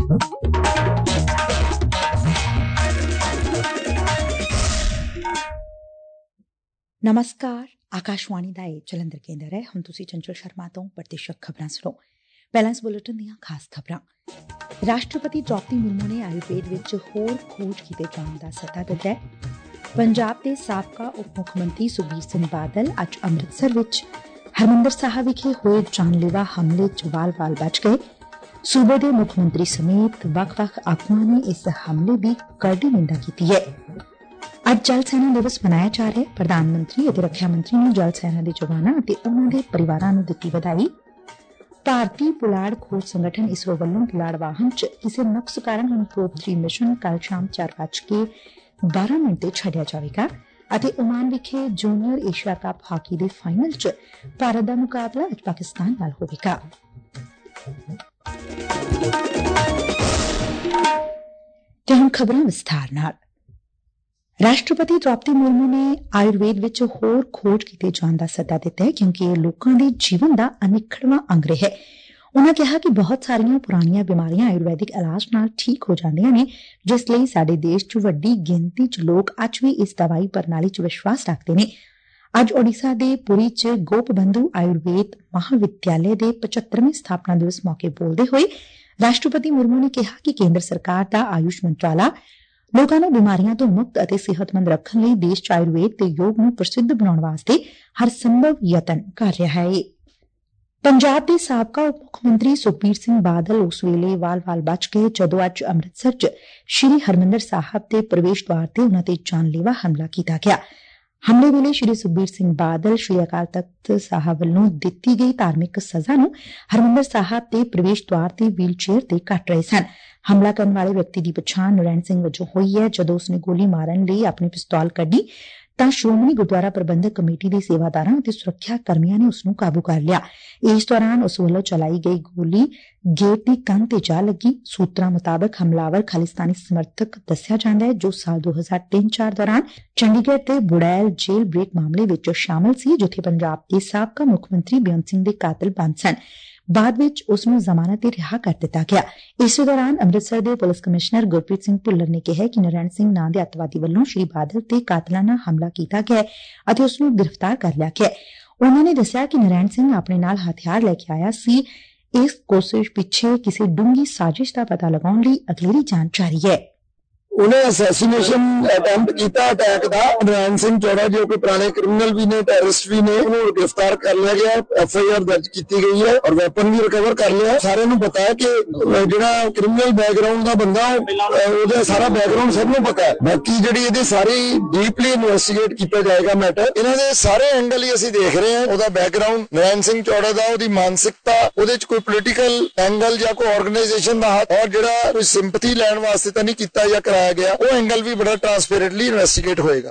नमस्कार, आकाशवाणी ਦਾ ਇਹ ਜਲੰਧਰ ਕੇਂਦਰ ਹੈ। ਹੁਣ ਤੁਸੀਂ ਚੰਚਲ ਸ਼ਰਮਾ ਤੋਂ ਪ੍ਰਤੀਸ਼ਤ ਖਬਰਾਂ ਸੁਣੋ। ਪਹਿਲਾਂ ਇਸ ਬੁਲੇਟਿਨ ਦੀਆਂ ਖਾਸ ਖਬਰਾਂ। ਰਾਸ਼ਟਰਪਤੀ ਦ੍ਰੌਪਦੀ ਮੁਰਮੂ ਨੇ ਆਯੁਰਵੇਦ ਵਿੱਚ ਹੋਰ ਖੋਜ ਕੀਤੇ ਜਾਣ ਦਾ ਸੱਦਾ ਦਿੱਤਾ ਹੈ। ਪੰਜਾਬ ਦੇ ਸਾਬਕਾ ਉਪ ਮੁੱਖ ਮੰਤਰੀ ਸੁਖਬੀਰ ਸਿੰਘ ਬਾਦਲ ਅੱਜ ਅੰਮ੍ਰਿਤਸਰ ਵਿੱਚ ਹਰਿਮੰਦਰ ਸਾਹਿਬ ਵਿਖੇ ਹੋਏ ਜਾਨਲੇਵਾ ਹਮਲੇ 'ਚ ਵਾਲ-ਵਾਲ ਬਚ ਗਏ। ਸੂਬੇ ਦੇ ਮੁੱਖ ਮੰਤਰੀ ਸਮੇਤ ਵੱਖ-ਵੱਖ ਆਗੂਆਂ ਨੇ ਇਸ ਹਮਲੇ ਦੀ ਕਰੜੀ ਨਿੰਦਾ ਕੀਤੀ ਹੈ। ਅੱਜ ਜਲ ਸੈਨਾ ਦਿਵਸ ਮਨਾਇਆ ਜਾ ਰਿਹਾ ਹੈ। ਪ੍ਰਧਾਨ ਮੰਤਰੀ ਅਤੇ ਰੱਖਿਆ ਮੰਤਰੀ ਨੇ ਜਲ ਸੈਨਾ ਦੇ ਜਵਾਨਾਂ ਅਤੇ ਉਨ੍ਹਾਂ ਦੇ ਪਰਿਵਾਰਾਂ ਨੂੰ ਦਿੱਤੀ ਵਧਾਈ। ਭਾਰਤੀ ਪੁਲਾੜ ਖੋਜ ਸੰਗਠਨ ਇਸਰੋ ਵੱਲੋਂ ਪੁਲਾੜ ਵਾਹਨ 'ਚ ਕਿਸੇ ਨੁਕਸ ਕਾਰਨ ਹੁਣ ਪ੍ਰੋਬ 3 ਮਿਸ਼ਨ ਕੱਲ੍ਹ ਸ਼ਾਮ 4:12 ਤੇ ਛੱਡਿਆ ਜਾਵੇਗਾ ਅਤੇ ਓਮਾਨ ਵਿਖੇ ਜੂਨੀਅਰ ਏਸ਼ੀਆ ਕੱਪ ਹਾਕੀ ਦੇ ਫਾਈਨਲ 'ਚ ਭਾਰਤ ਦਾ ਮੁਕਾਬਲਾ ਅੱਜ ਪਾਕਿਸਤਾਨ ਨਾਲ ਹੋਵੇਗਾ। ਤੇ ਹੁਣ ਖਬਰਾਂ ਵਿਸਥਾਰ ਨਾਲ। ਰਾਸ਼ਟਰਪਤੀ ਦ੍ਰੌਪਦੀ ਮੁਰਮੂ ਨੇ ਆਯੁਰਵੇਦ ਵਿੱਚ ਹੋਰ ਖੋਜ ਕੀਤੇ ਜਾਣ ਦਾ ਸੱਦਾ ਦਿੱਤਾ ਹੈ ਕਿਉਂਕਿ ਇਹ ਲੋਕਾਂ ਦੇ ਜੀਵਨ ਦਾ ਅਨਿੱਖੜਵਾਂ ਅੰਗ ਰਿਹਾ ਹੈ। ਉਨ੍ਹਾਂ ਕਿਹਾ ਕਿ ਬਹੁਤ ਸਾਰੀਆਂ ਪੁਰਾਣੀਆਂ ਬਿਮਾਰੀਆਂ ਆਯੁਰਵੈਦਿਕ ਇਲਾਜ ਨਾਲ ਠੀਕ ਹੋ ਜਾਂਦੀਆਂ ਨੇ, ਜਿਸ ਲਈ ਸਾਡੇ ਦੇਸ਼ 'ਚ ਵੱਡੀ ਗਿਣਤੀ 'ਚ ਲੋਕ ਅੱਜ ਵੀ ਇਸ ਦਵਾਈ ਪ੍ਰਣਾਲੀ 'ਚ ਵਿਸ਼ਵਾਸ ਰੱਖਦੇ ਨੇ। ਅੱਜ ਓਡੀਸ਼ਾ ਦੇ ਪੁਰੀ 'ਚ ਗੋਪਬੰਧੂ ਆਯੁਰਵੇਦ ਮਹਾਵਿਦਿਆਲੇ ਦੇ 75ਵੇਂ ਸਥਾਪਨਾ ਦਿਵਸ ਮੌਕੇ ਬੋਲਦੇ ਹੋਏ ਰਾਸ਼ਟਰਪਤੀ ਮੁਰਮੂ ਨੇ ਕਿਹਾ ਕਿ ਕੇਂਦਰ ਸਰਕਾਰ ਦਾ ਆਯੁਸ਼ ਮੰਤਰਾਲਾ ਲੋਕਾਂ ਨੂੰ ਬਿਮਾਰੀਆਂ ਤੋਂ ਮੁਕਤ ਅਤੇ ਸਿਹਤਮੰਦ ਰੱਖਣ ਲਈ ਦੇਸ਼ 'ਚ ਆਯੁਰਵੇਦ ਤੇ ਯੋਗ ਨੂੰ ਪ੍ਰਸਿੱਧ ਬਣਾਉਣ ਵਾਸਤੇ ਹਰ ਸੰਭਵ ਯਤਨ ਕਰ ਰਿਹਾ ਹੈ। ਪੰਜਾਬ ਦੇ ਸਾਬਕਾ ਉਪ ਮੁੱਖ ਮੰਤਰੀ ਸੁਖਬੀਰ ਸਿੰਘ ਬਾਦਲ ਉਸ ਵੇਲੇ ਵਾਲ-ਵਾਲ ਬਚ ਗਏ ਜਦੋਂ ਅੱਜ ਅੰਮ੍ਰਿਤਸਰ 'ਚ ਸ੍ਰੀ ਹਰਿਮੰਦਰ ਸਾਹਿਬ ਦੇ ਪ੍ਰਵੇਸ਼ ਦੁਆਰ ਤੇ ਉਨ੍ਹਾਂ ਤੇ ਜਾਨਲੇਵਾ ਹਮਲਾ ਕੀਤਾ ਗਿਆ। ਹਮਲੇ ਵੇਲੇ ਸ੍ਰੀ ਸੁਖਬੀਰ ਸਿੰਘ ਬਾਦਲ ਸ੍ਰੀ ਅਕਾਲ ਤਖ਼ਤ ਸਾਹਿਬ ਵੱਲੋਂ ਦਿੱਤੀ ਗਈ ਧਾਰਮਿਕ ਸਜ਼ਾ ਨੂੰ ਹਰਿਮੰਦਰ ਸਾਹਿਬ ਦੇ ਪ੍ਰਵੇਸ਼ ਦੁਆਰ ਤੇ ਵੀਲ ਚੇਅਰ ਤੇ ਕੱਟ ਰਹੇ ਸਨ। ਹਮਲਾ ਕਰਨ ਵਾਲੇ ਵਿਅਕਤੀ ਦੀ ਪਛਾਣ ਨਰੈਣ ਸਿੰਘ ਵਜੋਂ ਹੋਈ ਹੈ। ਜਦੋਂ ਉਸਨੇ ਗੋਲੀ ਮਾਰਨ ਲਈ ਆਪਣੀ ਪਿਸਤੌਲ ਕੱਢੀ ਤਾਂ ਸ਼੍ਰੋਮਣੀ ਗੁਰਦੁਆਰਾ ਪ੍ਰਬੰਧਕ ਕਮੇਟੀ ਦੇ ਸੇਵਾਦਾਰਾਂ ਅਤੇ ਸੁਰੱਖਿਆ ਕਰਮੀਆਂ ਨੇ ਉਸਨੂੰ ਕਾਬੂ ਕਰ ਲਿਆ। ਇਸ ਦੌਰਾਨ ਉਸ ਵੱਲੋਂ ਚਲਾਈ ਗਈ ਗੋਲੀ ਗੇਟ ਦੀ ਕੰਧ ਤੇ ਜਾ ਲੱਗੀ। ਸੂਤਰਾਂ ਮੁਤਾਬਕ ਹਮਲਾਵਰ ਖਾਲਿਸਤਾਨੀ ਸਮਰਥਕ ਦੱਸਿਆ ਜਾਂਦਾ ਹੈ ਜੋ ਸਾਲ 2003-04 ਦੌਰਾਨ ਚੰਡੀਗੜ੍ਹ ਦੇ ਬੁੜੈਲ ਜੇਲ੍ਹ ਬ੍ਰੇਕ ਮਾਮਲੇ ਵਿੱਚ ਸ਼ਾਮਲ ਸੀ, ਜਿੱਥੇ ਪੰਜਾਬ ਦੇ ਸਾਬਕਾ ਮੁੱਖ ਮੰਤਰੀ ਬੇਅੰਤ ਸਿੰਘ ਦੇ ਕਾਤਲ ਬੰਦ ਸਨ। ਬਾਅਦ ਵਿੱਚ ਉਸ ਨੂੰ ਜ਼ਮਾਨਤ ਤੇ ਰਿਹਾ ਕਰ ਦਿੱਤਾ ਗਿਆ। ਇਸੇ ਦੌਰਾਨ ਅੰਮ੍ਰਿਤਸਰ ਦੇ ਪੁਲਿਸ ਕਮਿਸ਼ਨਰ ਗੁਰਪ੍ਰੀਤ ਸਿੰਘ ਭੁੱਲਰ ਨੇ ਕਿਹਾ ਕਿ ਨਰੈਣ ਸਿੰਘ ਨਾਂ ਦੇ ਅੱਤਵਾਦੀ ਵੱਲੋਂ ਸ੍ਰੀ ਬਾਦਲ ਤੇ ਕਾਤਲਾਨਾ ਹਮਲਾ ਕੀਤਾ ਗਿਆ ਅਤੇ ਉਸ ਨੂੰ ਗ੍ਰਿਫਤਾਰ ਕਰ ਲਿਆ ਗਿਆ। ਉਨ੍ਹਾਂ ਨੇ ਦੱਸਿਆ ਕਿ ਨਰੈਣ ਸਿੰਘ ਆਪਣੇ ਨਾਲ ਹਥਿਆਰ ਲੈ ਕੇ ਆਇਆ ਸੀ। ਇਸ ਕੋਸ਼ਿਸ਼ ਪਿੱਛੇ ਕਿਸੇ ਡੂੰਘੀ ਸਾਜ਼ਿਸ਼ ਦਾ ਪਤਾ ਲਗਾਉਣ ਲਈ ਅਗਲੇਰੀ ਜਾਂਚ ਜਾਰੀ ਹੈ। ਉਹਨੇ ਅਸੈਸੀਨੇਸ਼ਨ ਅਟੈਂਪਟ ਕੀਤਾ ਅਟੈਕ ਦਾ। ਨਰੈਣ ਸਿੰਘ ਚੌੜਾ ਜੋ ਕਿ ਪੁਰਾਣੇ ਕ੍ਰਿਮੀਨਲ ਵੀ ਨੇ, ਟੈਰਰਿਸਟ ਵੀ ਨੇ, ਉਹਨੂੰ ਗ੍ਰਿਫਤਾਰ ਕਰ ਲਿਆ ਗਿਆ। FIR ਦਰਜ ਕੀਤੀ ਗਈ ਹੈ ਔਰ ਵੈਪਨ ਵੀ ਰਿਕਵਰ ਕਰ ਲਿਆ। ਸਾਰਿਆਂ ਨੂੰ ਪਤਾ ਹੈ ਕਿ ਜਿਹੜਾ ਕ੍ਰਿਮੀਨਲ ਬੈਕਗ੍ਰਾਉਂਡ ਦਾ ਬੰਦਾ ਉਹਦਾ ਸਾਰਾ ਬੈਕਗ੍ਰਾਉਂਡ ਸਭ ਨੂੰ ਪਤਾ ਹੈ। ਬਾਕੀ ਜਿਹੜੀ ਇਹਦੀ ਸਾਰੀ ਡੀਪਲੀ ਇਨਵੈਸਟੀਗੇਟ ਕੀਤਾ ਜਾਏਗਾ ਮੈਟਰ। ਇਹਨਾਂ ਦੇ ਸਾਰੇ ਐਂਗਲ ਹੀ ਅਸੀਂ ਦੇਖ ਰਹੇ ਹਾਂ। ਉਹਦਾ ਬੈਕਗ੍ਰਾਉਂਡ ਨਰੈਣ ਸਿੰਘ ਚੌੜਾ ਦਾ, ਉਹਦੀ ਮਾਨਸਿਕਤਾ, ਉਹਦੇ 'ਚ ਕੋਈ ਪੋਲੀਟੀਕਲ ਐਂਗਲ ਜਾਂ ਕੋਈ ਆਰਗੇਨਾਈਜੇਸ਼ਨ ਦਾ ਹੱਥ ਔਰ ਜਿਹੜਾ ਕੋਈ ਸਿੰਪਥੀ ਲੈਣ ਵਾਸਤੇ ਤਾਂ ਨਹੀਂ ਕੀਤਾ ਜਾਂ ਕਰਾਇਆ ਗਿਆ, ਉਹ ਐਂਗਲ ਵੀ ਬੜਾ ਟ੍ਰਾਂਸਪੇਰੈਂਟਲੀ ਇਨਵੈਸਟੀਗੇਟ ਹੋਏਗਾ।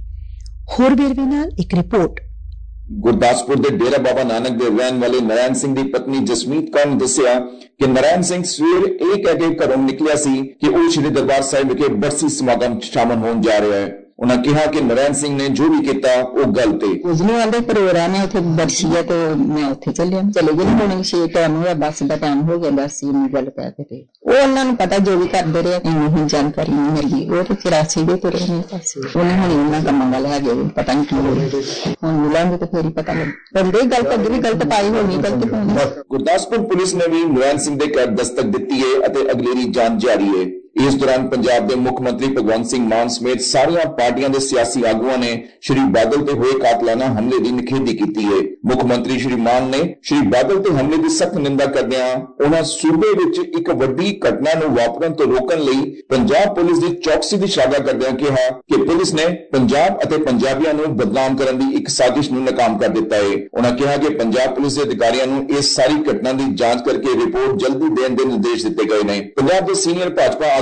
ਹੋਰ ਵੇਰਵੇ ਨਾਲ ਇੱਕ ਰਿਪੋਰਟ। ਗੁਰਦਾਸਪੁਰ ਦੇ ਡੇਰਾ ਬਾਬਾ ਨਾਨਕ ਦੇ ਰਹਿਣ ਵਾਲੇ ਨਰੈਣ ਸਿੰਘ ਦੀ ਪਤਨੀ ਜਸਮੀਤ ਕੌਰ ਨੇ ਦੱਸਿਆ ਕਿ ਨਰੈਣ ਸਿੰਘ ਸਵੇਰੇ ਇਹ ਕਹਿ ਕੇ ਘਰੋਂ ਨਿਕਲਿਆ ਸੀ ਕਿ ਉਹ ਸ਼੍ਰੀ ਦਰਬਾਰ ਸਾਹਿਬ ਵਿਖੇ ਬਰਸੀ ਸਮਾਗਮ 'ਚ ਸ਼ਾਮਲ ਹੋਣ ਜਾ ਰਿਹਾ ਹੈ। ਉਹਨਾਂ ਕਿਹਾ ਕਿ ਨਰੈਣ ਸਿੰਘ ਨੇ ਜੋ ਵੀ ਕੀਤਾ ਉਹ ਗਲਤ ਹੈ। ਉਸ ਨੂੰ ਆਂਦੇ ਪ੍ਰੋਗਰਾਮ ਹੈ ਉੱਥੇ ਬਰਸੀ ਹੈ ਤੇ ਮੈਂ ਉੱਥੇ ਚਲੇ ਗਈ। ਹੁਣ 6 ਟਾਈਮ ਹੋਇਆ, ਬੱਸ ਦਾ ਟਾਈਮ ਹੋ ਗਿਆ। ਬਸ ਇਹ ਗੱਲ ਕਹਿ ਕੇ ਤੇ ਉਹ ਉਹਨਾਂ ਨੂੰ ਪਤਾ ਜੋ ਵੀ ਕਰਦੇ ਰਹੇ, ਇੰਨੀ ਜਾਣਕਾਰੀ ਨਹੀਂ ਮਿਲੀ। ਉਹ ਤੇ 84 ਦੇ ਤੁਰੇ ਨੇ ਪਾਸੇ ਉਹਨੇ ਹੁਣ ਇਹਨਾਂ ਕੰਮਾਂ ਵੱਲ ਹੈਗੇ ਪਤਾ ਨਹੀਂ ਕੀ ਹੋਇਆ। ਹੁਣ ਮਿਲਾਂਗੇ ਤੇ ਫੇਰ ਹੀ ਪਤਾ ਲੱਗ ਬੰਦੇ ਗਲਤ ਅੱਗੇ ਵੀ ਗਲਤ ਪਾਈ ਹੋਣੀ, ਗਲਤ ਪਾਉਣੀ। ਗੁਰਦਾਸਪੁਰ ਪੁਲਿਸ ਨੇ ਵੀ ਨਰੈਣ ਸਿੰਘ ਦੇ ਘਰ ਦਸਤਕ ਦਿੱਤੀ ਹੈ ਅਤੇ ਅਗਲੇਰੀ ਜਾਂਚ ਜਾਰੀ ਹੈ। ਇਸ ਦੌਰਾਨ ਪੰਜਾਬ ਦੇ ਮੁੱਖ ਮੰਤਰੀ ਭਗਵੰਤ ਸਿੰਘ ਮਾਨ ਸਮੇਤ ਸਾਰੀਆਂ ਪਾਰਟੀਆਂ ਦੇ ਸਿਆਸੀ ਆਗੂਆਂ ਨੇ ਸ਼੍ਰੀ ਬਾਦਲ ਤੇ ਹੋਏ ਕਾਤਲਾਨਾ ਹਮਲੇ ਦੀ ਨਿਖੇਧੀ ਕੀਤੀ ਹੈ। ਮੁੱਖ ਮੰਤਰੀ ਸ਼੍ਰੀ ਮਾਨ ਨੇ ਸ਼੍ਰੀ ਬਾਦਲ ਤੇ ਹਮਲੇ ਦੀ ਸਖਤ ਨਿੰਦਾ ਕਰਦਿਆਂ ਉਹਨਾਂ ਸੂਬੇ ਵਿੱਚ ਇੱਕ ਵੱਡੀ ਘਟਨਾ ਨੂੰ ਵਾਪਰਨ ਤੋਂ ਰੋਕਣ ਲਈ ਪੰਜਾਬ ਪੁਲਿਸ ਦੀ ਚੌਕਸੀ ਦੀ ਸ਼ਲਾਘਾ ਕਰਦਿਆਂ ਕਿਹਾ ਕਿ ਪੁਲਿਸ ਨੇ ਪੰਜਾਬ ਅਤੇ ਪੰਜਾਬੀਆਂ ਨੂੰ ਬਦਨਾਮ ਕਰਨ ਦੀ ਇੱਕ ਸਾਜ਼ਿਸ਼ ਨੂੰ ਨਾਕਾਮ ਕਰ ਦਿੱਤਾ ਹੈ। ਉਹਨਾਂ ਕਿਹਾ ਕਿ ਪੰਜਾਬ ਪੁਲਿਸ ਦੇ ਅਧਿਕਾਰੀਆਂ ਨੂੰ ਇਸ ਸਾਰੀ ਘਟਨਾ ਦੀ ਜਾਂਚ ਕਰਕੇ ਰਿਪੋਰਟ ਜਲਦੀ ਦੇਣ ਦੇ ਨਿਰਦੇਸ਼ ਦਿੱਤੇ ਗਏ ਨੇ। ਪੰਜਾਬ ਦੇ ਸੀਨੀਅਰ ਭਾਜਪਾ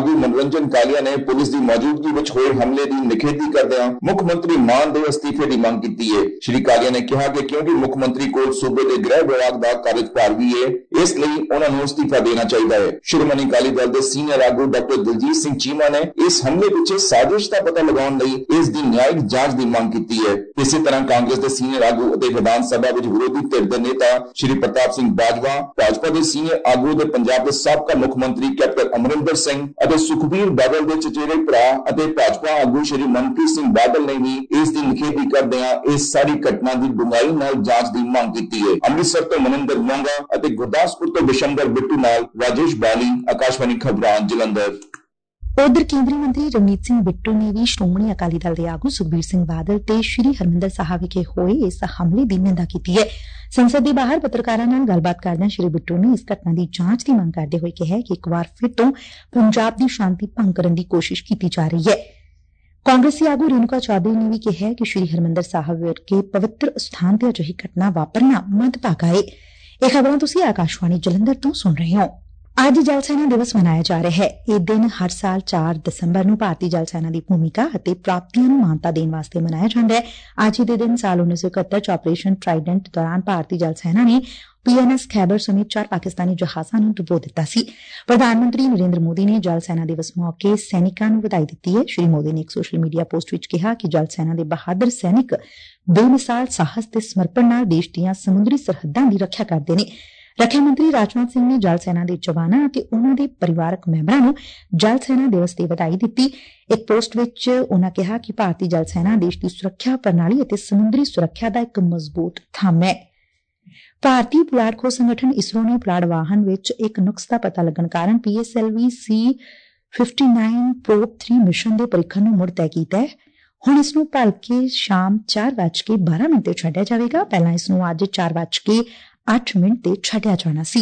ਆਗੂ ਮਨੋਰੰਜਨ ਕਾਲੀਆ ਨੇ ਪੁਲਿਸ ਦੀ ਮੌਜੂਦਗੀ ਵਿੱਚ ਹੋਏ ਹਮਲੇ ਦੀ ਨਿਖੇਧੀ ਕਰਦਿਆਂ ਮੁੱਖ ਮੰਤਰੀ ਮਾਨ ਦੇ ਅਸਤੀਫੇ ਦੀ ਮੰਗ ਕੀਤੀ ਹੈ। ਸ਼੍ਰੀ ਕਾਲੀਆ ਨੇ ਕਿਹਾ ਕਿ ਕਿਉਂਕਿ ਮੁੱਖ ਮੰਤਰੀ ਕੋਲ ਸੂਬੇ ਦੇ ਗ੍ਰਹਿ ਵਿਭਾਗ ਦਾ ਕਾਰਜਭਾਰ ਵੀ ਹੈ, ਇਸ ਲਈ ਉਹਨਾਂ ਨੂੰ ਅਸਤੀਫਾ ਦੇਣਾ ਚਾਹੀਦਾ ਹੈ। ਸ਼੍ਰੋਮਣੀ ਅਕਾਲੀ ਦਲ ਦੇ ਸੀਨੀਅਰ ਆਗੂ ਡਾਕਟਰ ਦਲਜੀਤ ਸਿੰਘ ਚੀਮਾ ਨੇ ਇਸ ਹਮਲੇ ਪਿੱਛੇ ਸਾਜ਼ਿਸ਼ ਦਾ ਪਤਾ ਲਗਾਉਣ ਲਈ ਇਸ ਦੀ ਨਿਆਇਕ ਜਾਂਚ ਦੀ ਮੰਗ ਕੀਤੀ ਹੈ। ਇਸੇ ਤਰ੍ਹਾਂ ਕਾਂਗਰਸ ਦੇ ਸੀਨੀਅਰ ਆਗੂ ਅਤੇ ਵਿਧਾਨ ਸਭਾ ਵਿੱਚ ਵਿਰੋਧੀ ਧਿਰ ਦੇ ਨੇਤਾ ਸ਼੍ਰੀ ਪ੍ਰਤਾਪ ਸਿੰਘ ਬਾਜਵਾ, ਭਾਜਪਾ ਦੇ ਸੀਨੀਅਰ ਆਗੂ ਦੇ ਪੰਜਾਬ ਦੇ ਸਾਬਕਾ ਮੁੱਖ ਮੰਤਰੀ ਕੈਪਟਨ ਅਮਰਿੰਦਰ ਸਿੰਘ ਅਤੇ ਸੁਖਬੀਰ ਬਾਦਲ ਦੇ ਚਚੇਰੇ ਭਰਾ ਅਤੇ ਭਾਜਪਾ ਆਗੂ ਸ਼੍ਰੀ ਮਨਪ੍ਰੀਤ ਸਿੰਘ ਬਾਦਲ ਨੇ ਵੀ ਇਸ ਦੀ ਨਿਖੇਧੀ ਕਰਦਿਆਂ ਇਸ ਸਾਰੀ ਘਟਨਾ ਦੀ ਡੂੰਘਾਈ ਨਾਲ ਜਾਂਚ ਦੀ ਮੰਗ ਕੀਤੀ ਹੈ। ਅੰਮ੍ਰਿਤਸਰ ਤੋਂ ਮਨਿੰਦਰ ਮੋਂਗਾ ਅਤੇ ਗੁਰਦਾਸਪੁਰ ਤੋਂ ਬਿਸ਼ੰਬਰ ਬਿੱਟੂ ਨਾਲ ਰਾਜੇਸ਼ ਬਾਲੀ, ਆਕਾਸ਼ਵਾਣੀ ਖਬਰਾਂ, ਜਲੰਧਰ। ਉਧਰ ਕੇਂਦਰੀ ਮੰਤਰੀ ਰਵਨੀਤ ਸਿੰਘ ਬਿੱਟੂ ਨੇ ਵੀ ਸ਼੍ਰੋਮਣੀ ਅਕਾਲੀ ਦਲ ਦੇ ਆਗੂ ਸੁਖਬੀਰ ਸਿੰਘ ਬਾਦਲ ਤੇ ਸ਼੍ਰੀ ਹਰਿਮੰਦਰ ਸਾਹਿਬ ਵਿਖੇ ਹੋਏ ਇਸ ਹਮਲੇ ਦੀ ਨਿੰਦਾ ਕੀਤੀ ਹੈ। ਸੰਸਦ ਦੇ ਬਾਹਰ ਪੱਤਰਕਾਰਾਂ ਨਾਲ ਗੱਲਬਾਤ ਕਰਦਿਆਂ ਸ਼੍ਰੀ ਬਿੱਟੂ ਨੇ ਇਸ ਘਟਨਾ ਦੀ ਜਾਂਚ ਦੀ ਮੰਗ ਕਰਦੇ ਹੋਏ ਕਿਹਾ ਕਿ ਇੱਕ ਵਾਰ ਫਿਰ ਤੋਂ ਪੰਜਾਬ ਦੀ ਸ਼ਾਂਤੀ ਭੰਗ ਕਰਨ ਦੀ ਕੋਸ਼ਿਸ਼ ਕੀਤੀ ਜਾ ਰਹੀ ਹੈ। ਕਾਂਗਰਸੀ ਆਗੂ ਰੇਣੂਕਾ ਚੌਧਰੀ ਨੇ ਵੀ ਕਿਹਾ ਕਿ ਸ਼੍ਰੀ ਹਰਿਮੰਦਰ ਸਾਹਿਬ ਵਰਗੇ ਪਵਿੱਤਰ ਸਥਾਨ ਤੇ ਅਜਿਹੀ ਘਟਨਾ ਵਾਪਰਨਾ ਮੰਦਭਾਗਾ ਹੈ। ਇਹ ਖਬਰਾਂ ਤੁਸੀਂ ਆਕਾਸ਼ਵਾਣੀ ਜਲੰਧਰ ਤੋਂ ਸੁਣ ਰਹੇ ਹੋ। ਅੱਜ ਜਲ ਸੈਨਾ ਦਿਵਸ ਮਨਾਇਆ ਜਾ ਰਿਹਾ ਹੈ। ਇਹ ਦਿਨ ਹਰ ਸਾਲ 4 ਦਸੰਬਰ ਨੂੰ ਭਾਰਤੀ ਜਲ ਸੈਨਾ ਦੀ ਭੂਮਿਕਾ ਅਤੇ ਪ੍ਰਾਪਤੀਆਂ ਨੂੰ ਮਾਨਤਾ ਦੇਣ ਵਾਸਤੇ ਮਨਾਇਆ ਜਾਂਦਾ ਹੈ। ਅੱਜ ਦੇ ਦਿਨ ਸਾਲ 1971 ਚ ਆਪਰੇਸ਼ਨ ਟ੍ਰਾਈਡੈਂਟ ਦੌਰਾਨ ਭਾਰਤੀ ਜਲ ਸੈਨਾ ਨੇ PNS ਖੈਬਰ ਸਮੇਤ 4 ਪਾਕਿਸਤਾਨੀ ਜਹਾਜ਼ਾਂ ਨੂੰ ਡੁਬੋ ਦਿੱਤਾ ਸੀ। ਪ੍ਰਧਾਨ ਮੰਤਰੀ ਨਰਿੰਦਰ ਮੋਦੀ ਨੇ ਜਲ ਸੈਨਾ ਦਿਵਸ ਮੌਕੇ ਸੈਨਿਕਾਂ ਨੂੰ ਵਧਾਈ ਦਿੱਤੀ ਹੈ। ਸ਼੍ਰੀ ਮੋਦੀ ਨੇ ਇੱਕ ਸੋਸ਼ਲ ਮੀਡੀਆ ਪੋਸਟ ਵਿੱਚ ਕਿਹਾ ਕਿ ਜਲ ਸੈਨਾ ਦੇ ਬਹਾਦਰ ਸੈਨਿਕ ਬੇਮਿਸਾਲ ਸਾਹਸ ਤੇ ਸਮਰਪਣ ਨਾਲ ਦੇਸ਼ ਦੀਆਂ ਸਮੁੰਦਰੀ ਸਰਹੱਦਾਂ ਦੀ ਰੱਖਿਆ ਕਰਦੇ ਨੇ। ਰੱਖਿਆ ਮੰਤਰੀ ਰਾਜਨਾਥ ਸਿੰਘ ਨੇ ਜਲ ਸੈਨਾ ਦੇ ਜਵਾਨਾਂ ਅਤੇ ਉਨ੍ਹਾਂ ਦੇ ਪਰਿਵਾਰਕ ਮੈਂਬਰਾਂ ਨੂੰ ਜਲ ਸੈਨਾ ਦਿਵਸ ਦੀ ਵਧਾਈ ਦਿੱਤੀ। ਇੱਕ ਪੋਸਟ ਵਿੱਚ ਉਨ੍ਹਾਂ ਕਿਹਾ ਕਿ ਭਾਰਤੀ ਜਲ ਸੈਨਾ ਦੇਸ਼ ਦੀ ਸੁਰੱਖਿਆ ਪ੍ਰਣਾਲੀ ਅਤੇ ਸਮੁੰਦਰੀ ਸੁਰੱਖਿਆ ਦਾ ਇੱਕ ਮਜ਼ਬੂਤ ਥੰਮ ਹੈ। ਭਾਰਤੀ ਪੁਲਾੜ ਖੋਜ ਸੰਗਠਨ ਇਸਰੋ ਨੇ ਪੁਲਾੜ ਵਾਹਨ ਵਿੱਚ ਇੱਕ ਨੁਕਸ ਦਾ ਪਤਾ ਲੱਗਣ ਕਾਰਨ PSLV C-59 ਪ੍ਰੋਬ 3 ਮਿਸ਼ਨ ਦੇ ਪਰੀਖਣ ਨੂੰ ਮੁੜ ਤੈਅ ਕੀਤਾ ਹੈ। ਹੁਣ ਇਸ ਨੂੰ ਭਲਕੇ ਸ਼ਾਮ 4:12 ਤੇ ਛੱਡਿਆ ਜਾਵੇਗਾ। ਪਹਿਲਾਂ ਇਸ ਨੂੰ ਅੱਜ 4:08 ਤੇ ਛੱਡਿਆ ਜਾਣਾ ਸੀ।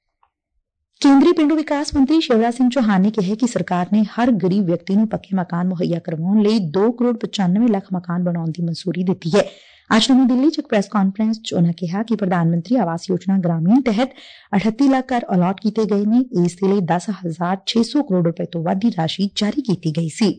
ਕੇਂਦਰੀ ਪੇਂਡੂ ਵਿਕਾਸ ਮੰਤਰੀ ਸ਼ਿਵਰਾਜ ਸਿੰਘ ਚੌਹਾਨ ਨੇ ਕਿਹਾ ਕਿ ਸਰਕਾਰ ਨੇ ਹਰ ਗਰੀਬ ਵਿਅਕਤੀ ਨੂੰ ਪੱਕੇ ਮਕਾਨ ਮੁਹੱਈਆ ਕਰਵਾਉਣ ਲਈ 2,95,00,000 ਮਕਾਨ ਬਣਾਉਣ ਦੀ ਮਨਜ਼ੂਰੀ ਦਿੱਤੀ ਹੈ। ਅੱਜ ਨਵੀਂ ਦਿੱਲੀ 'ਚ ਇੱਕ ਪ੍ਰੈਸ ਕਾਨਫਰੰਸ 'ਚ ਉਨ੍ਹਾਂ ਕਿਹਾ ਕਿ ਪ੍ਰਧਾਨ ਮੰਤਰੀ ਆਵਾਸ ਯੋਜਨਾ ਗ੍ਰਾਮੀਣ ਤਹਿਤ 38 ਲੱਖ ਘਰ ਅਲਾਟ ਕੀਤੇ ਗਏ ਨੇ। ਇਸ ਦੇ ਲਈ 10,600 ਕਰੋੜ ਰੁਪਏ ਤੋਂ ਵੱਧ ਦੀ ਰਾਸ਼ੀ ਜਾਰੀ ਕੀਤੀ ਗਈ ਸੀ।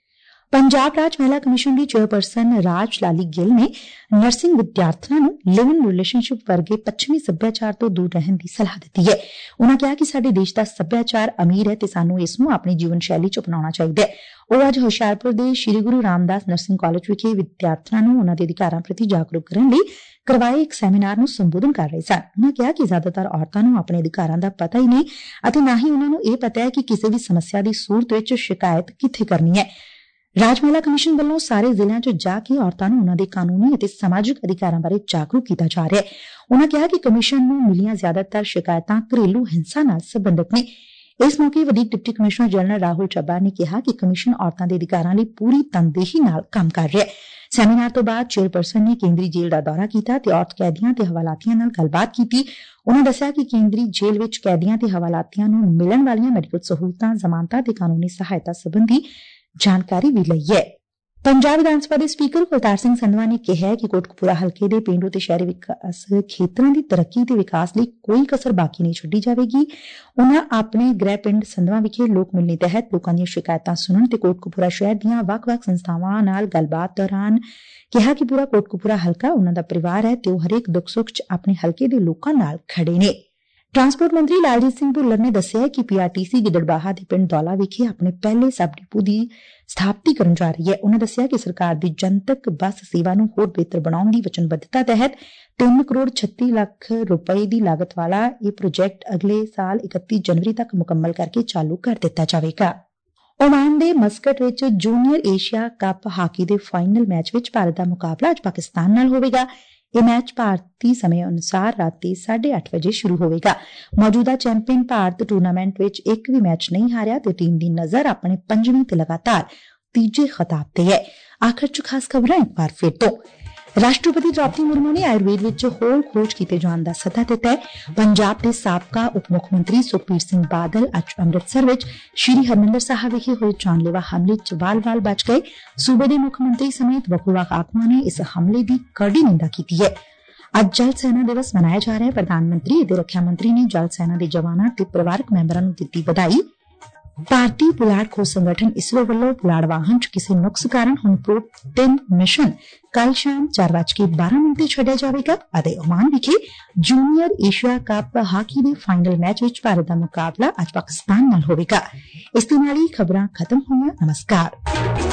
ਪੰਜਾਬ ਰਾਜ ਮਹਿਲਾ ਕਮਿਸ਼ਨ ਦੀ ਚੇਅਰਪਰਸਨ ਰਾਜ ਲਾਲੀ ਗਿੱਲ ਨੇ ਨਰਸਿੰਗ ਵਿਦਿਆਰਥਣਾਂ ਨੂੰ ਲਿਵ ਇਨ ਰਿਲੇਸ਼ਨਸ਼ਿਪ ਵਰਗੇ ਪੱਛਮੀ ਸੱਭਿਆਚਾਰ ਤੋਂ ਦੂਰ ਰਹਿਣ ਦੀ ਸਲਾਹ ਦਿੱਤੀ ਹੈ। ਉਨ੍ਹਾਂ ਕਿਹਾ ਕਿ ਸਾਡੇ ਦੇਸ਼ ਦਾ ਸੱਭਿਆਚਾਰ ਅਮੀਰ ਹੈ ਤੇ ਸਾਨੂੰ ਇਸ ਨੂੰ ਆਪਣੀ ਜੀਵਨ ਸ਼ੈਲੀ 'ਚ ਅਪਣਾਉਣਾ ਚਾਹੀਦਾ ਹੈ। ਉਹ ਅੱਜ ਹੁਸ਼ਿਆਰਪੁਰ ਦੇ ਸ੍ਰੀ ਗੁਰੂ ਰਾਮਦਾਸ ਨਰਸਿੰਗ ਕਾਲਜ ਵਿਖੇ ਵਿਦਿਆਰਥਣਾਂ ਨੂੰ ਉਨ੍ਹਾਂ ਦੇ ਅਧਿਕਾਰਾਂ ਪ੍ਰਤੀ ਜਾਗਰੂਕ ਕਰਨ ਲਈ ਕਰਵਾਏ ਇੱਕ ਸੈਮੀਨਾਰ ਨੂੰ ਸੰਬੋਧਨ ਕਰ ਰਹੇ ਸਨ। ਉਨ੍ਹਾਂ ਕਿਹਾ ਕਿ ਜ਼ਿਆਦਾਤਰ ਔਰਤਾਂ ਨੂੰ ਆਪਣੇ ਅਧਿਕਾਰਾਂ ਦਾ ਪਤਾ ਹੀ ਨਹੀਂ ਅਤੇ ਨਾ ਹੀ ਉਨ੍ਹਾਂ ਨੂੰ ਇਹ ਪਤਾ ਹੈ ਕਿ ਕਿਸੇ ਵੀ ਸਮੱਸਿਆ ਦੀ ਸੂਰਤ ਵਿੱਚ ਸ਼ਿਕਾਇਤ ਕਿੱਥੇ ਕਰਨੀ ਹੈ। ਰਾਜ ਮਹਿਲਾ ਕਮਿਸ਼ਨ ਵੱਲੋਂ ਸਾਰੇ ਜ਼ਿਲ੍ਹਿਆਂ 'ਚ ਜਾ ਕੇ ਔਰਤਾਂ ਨੂੰ ਉਨ੍ਹਾਂ ਦੇ ਕਾਨੂੰਨੀ ਅਤੇ ਸਮਾਜਿਕ ਅਧਿਕਾਰਾਂ ਬਾਰੇ ਜਾਗਰੂਕ ਕੀਤਾ ਜਾ ਰਿਹਾ ਹੈ। ਉਨ੍ਹਾਂ ਕਿਹਾ ਕਿ ਕਮਿਸ਼ਨ ਨੂੰ ਮਿਲੀਆਂ ਜ਼ਿਆਦਾਤਰ ਸ਼ਿਕਾਇਤਾਂ ਘਰੇਲੂ ਹਿੰਸਾ ਨਾਲ ਸੰਬੰਧਿਤ ਨੇ। ਇਸ ਮੌਕੇ ਵਧੀਕ deputy commissioner general Rahul Chabba ਨੇ ਕਿਹਾ ਕਿ ਕਮਿਸ਼ਨ ਔਰਤਾਂ ਦੇ ਅਧਿਕਾਰਾਂ ਲਈ ਪੂਰੀ ਤਨਦੇਹੀ ਨਾਲ ਕੰਮ ਕਰ ਰਿਹਾ ਹੈ। ਸੈਮੀਨਾਰ ਤੋਂ ਬਾਅਦ ਚੇਅਰਪਰਸਨ ਨੇ ਕੇਂਦਰੀ ਜੇਲ੍ਹ ਦਾ ਦੌਰਾ ਕੀਤਾ ਤੇ ਔਰਤ ਕੈਦੀਆਂ ਤੇ ਹਵਾਲਾਤੀਆਂ ਨਾਲ ਗੱਲਬਾਤ ਕੀਤੀ। ਉਨ੍ਹਾਂ ਦੱਸਿਆ ਕਿ ਕੇਂਦਰੀ ਜੇਲ੍ਹ ਵਿੱਚ ਕੈਦੀਆਂ ਤੇ ਹਵਾਲਾਤੀਆਂ ਨੂੰ ਮਿਲਣ ਵਾਲੀਆਂ ਮੈਡੀਕਲ ਸਹੂਲਤਾਂ, ਜ਼ਮਾਨਤਾਂ ਤੇ ਕਾਨੂੰਨੀ ਸਹਾਇਤਾ ਸੰਬੰਧੀ ਜਾਣਕਾਰੀ ਵੀ ਲਈ ਹੈ। ਪੰਜਾਬ ਵਿਧਾਨ ਸਭਾ ਦੇ ਸਪੀਕਰ ਕੁਲਤਾਰ ਸਿੰਘ ਸੰਧਵਾ ਨੇ ਕਿਹਾ ਕਿ ਕੋਟਕਪੂਰਾ ਹਲਕੇ ਦੇ ਪੇਂਡੂ ਤੇ ਸ਼ਹਿਰੀ ਵਿਕਾਸ ਖੇਤਰਾਂ ਦੀ ਤਰੱਕੀ ਤੇ ਵਿਕਾਸ ਲਈ ਕੋਈ ਕਸਰ ਬਾਕੀ ਨਹੀਂ ਛੱਡੀ ਜਾਵੇਗੀ। ਉਨ੍ਹਾਂ ਆਪਣੇ ਗ੍ਰਹਿ ਪਿੰਡ ਸੰਧਵਾ ਵਿਖੇ ਲੋਕ ਮਿਲਣੀ ਤਹਿਤ ਲੋਕਾਂ ਦੀਆਂ ਸ਼ਿਕਾਇਤਾਂ ਸੁਣਨ ਤੇ ਕੋਟਕਪੂਰਾ ਸ਼ਹਿਰ ਦੀਆਂ ਵੱਖ-ਵੱਖ ਸੰਸਥਾਵਾਂ ਨਾਲ ਗੱਲਬਾਤ ਦੌਰਾਨ ਕਿਹਾ ਕਿ ਪੂਰਾ ਕੋਟਕਪੂਰਾ ਹਲਕਾ ਉਨ੍ਹਾਂ ਦਾ ਪਰਿਵਾਰ ਹੈ ਤੇ ਉਹ ਹਰੇਕ ਦੁੱਖ ਸੁੱਖ 'ਚ ਆਪਣੇ ਹਲਕੇ ਦੇ ਲੋਕਾਂ ਨਾਲ ਖੜੇ ਨੇ। ਟਰਾਂਸਪੋਰਟ ਮੰਤਰੀ ਲਾਲਜੀਤ ਸਿੰਘ ਭੁੱਲਰ ਨੇ ਦੱਸਿਆ ਕਿ PRTC ਗਿੱਦੜਬਾਹਾ ਦੇ ਪਿੰਡ ਦੌਲਾ ਵਿਖੇ ਆਪਣੇ ਪਹਿਲੇ ਸਬ ਡਿਪੂ ਦੀ ਸਥਾਪਤੀ ਕਰਨ ਜਾ ਰਹੀ ਹੈ। ਉਨ੍ਹਾਂ ਦੱਸਿਆ ਕਿ ਸਰਕਾਰ ਦੀ ਜਨਤਕ ਬੱਸ ਸੇਵਾ ਨੂੰ ਹੋਰ ਬਿਹਤਰ ਬਣਾਉਣ ਦੀ ਵਚਨਬੱਧਤਾ ਤਹਿਤ 3 ਕਰੋੜ 36 ਲੱਖ ਰੁਪਏ ਦੀ ਲਾਗਤ ਵਾਲਾ ਇਹ ਪ੍ਰੋਜੈਕਟ ਅਗਲੇ ਸਾਲ 31 ਜਨਵਰੀ ਤੱਕ ਮੁਕੰਮਲ ਕਰਕੇ ਚਾਲੂ ਕਰ ਦਿੱਤਾ ਜਾਵੇਗਾ। ਓਮਾਨ ਦੇ ਮਸਕਟ ਵਿੱਚ ਜੂਨੀਅਰ ਏਸ਼ੀਆ ਕੱਪ ਹਾਕੀ ਦੇ ਫਾਈਨਲ ਮੈਚ ਵਿੱਚ ਭਾਰਤ ਦਾ ਮੁਕਾਬਲਾ ਅੱਜ ਪਾਕਿਸਤਾਨ ਨਾਲ ਹੋਵੇਗਾ। ਇਹ ਮੈਚ ਭਾਰਤੀ ਸਮੇਂ ਅਨੁਸਾਰ ਰਾਤੀ 8:30 ਵਜੇ ਸ਼ੁਰੂ ਹੋਵੇਗਾ। ਮੌਜੂਦਾ ਚੈਂਪੀਅਨ ਭਾਰਤ ਟੂਰਨਾਮੈਂਟ ਵਿੱਚ ਇੱਕ ਵੀ ਮੈਚ ਨਹੀਂ ਹਾਰਿਆ ਤੇ ਟੀਮ ਦੀ ਨਜ਼ਰ ਆਪਣੇ 5ਵੀਂ ਤੇ ਲਗਾਤਾਰ ਤੀਜੇ ਖਿਤਾਬ ਤੇ ਹੈ। ਆਖਰ 'ਚ ਖਾਸ ਖਬਰਾਂ ਇੱਕ ਵਾਰ ਫਿਰ ਤੋਂ। ਰਾਸ਼ਟਰਪਤੀ ਦ੍ਰੌਪਦੀ ਮੁਰਮੂ ਨੇ ਆਯੁਰਵੇਦ ਵਿੱਚ ਹੋਰ ਖੋਜ ਕੀਤੇ ਜਾਣ ਦਾ ਸੱਦਾ ਦਿੱਤਾ ਹੈ। ਪੰਜਾਬ ਦੇ ਸਾਬਕਾ ਉਪ ਮੁੱਖ ਮੰਤਰੀ ਸੁਖਬੀਰ ਸਿੰਘ ਬਾਦਲ ਅੱਜ ਅੰਮ੍ਰਿਤਸਰ ਵਿੱਚ ਸ਼੍ਰੀ ਹਰਿਮੰਦਰ ਸਾਹਿਬ ਵਿਖੇ ਹੋਏ ਜਾਨਲੇਵਾ ਹਮਲੇ 'ਚ ਵਾਲ-ਵਾਲ ਬਚ ਗਏ। ਸੂਬੇ ਦੇ ਮੁੱਖ ਮੰਤਰੀ ਸਮੇਤ ਵੱਖ-ਵੱਖ ਆਗੂਆਂ ਨੇ ਇਸ ਹਮਲੇ ਦੀ ਕੜੀ ਨਿੰਦਾ ਕੀਤੀ ਹੈ। ਅੱਜ ਜਲ ਸੈਨਾ ਦਿਵਸ ਮਨਾਇਆ ਜਾ ਰਿਹਾ ਹੈ। ਪ੍ਰਧਾਨ ਮੰਤਰੀ ਅਤੇ ਰੱਖਿਆ ਮੰਤਰੀ ਨੇ ਜਲ ਸੈਨਾ ਦੇ ਜਵਾਨਾਂ ਤੇ ਪਰਿਵਾਰਕ ਮੈਂਬਰਾਂ ਨੂੰ ਦਿੱਤੀ ਵਧਾਈ। ਭਾਰਤੀ ਪੁਲਾੜ ਖੋਜ ਸੰਗਠਨ ਇਸਰੋ ਵੱਲੋਂ ਪੁਲਾੜ ਵਾਹਨ 'ਚ ਕਿਸੇ ਨੁਕਸ ਕਾਰਨ ਹੁਣ ਪ੍ਰੋ-3 ਮਿਸ਼ਨ ਕੱਲ ਸ਼ਾਮ 4:12 ਤੇ ਛੱਡਿਆ ਜਾਵੇਗਾ ਅਤੇ ਓਮਾਨ ਵਿਖੇ ਜੂਨੀਅਰ ਏਸ਼ੀਆ ਕੱਪ ਹਾਕੀ ਦੇ ਫਾਈਨਲ ਮੈਚ ਵਿੱਚ ਭਾਰਤ ਦਾ ਮੁਕਾਬਲਾ ਅੱਜ ਪਾਕਿਸਤਾਨ ਨਾਲ ਹੋਵੇਗਾ। ਇਸ ਦੇ ਨਾਲ ਹੀ ਖਬਰਾਂ ਖਤਮ ਹੋਈਆਂ। ਨਮਸਕਾਰ।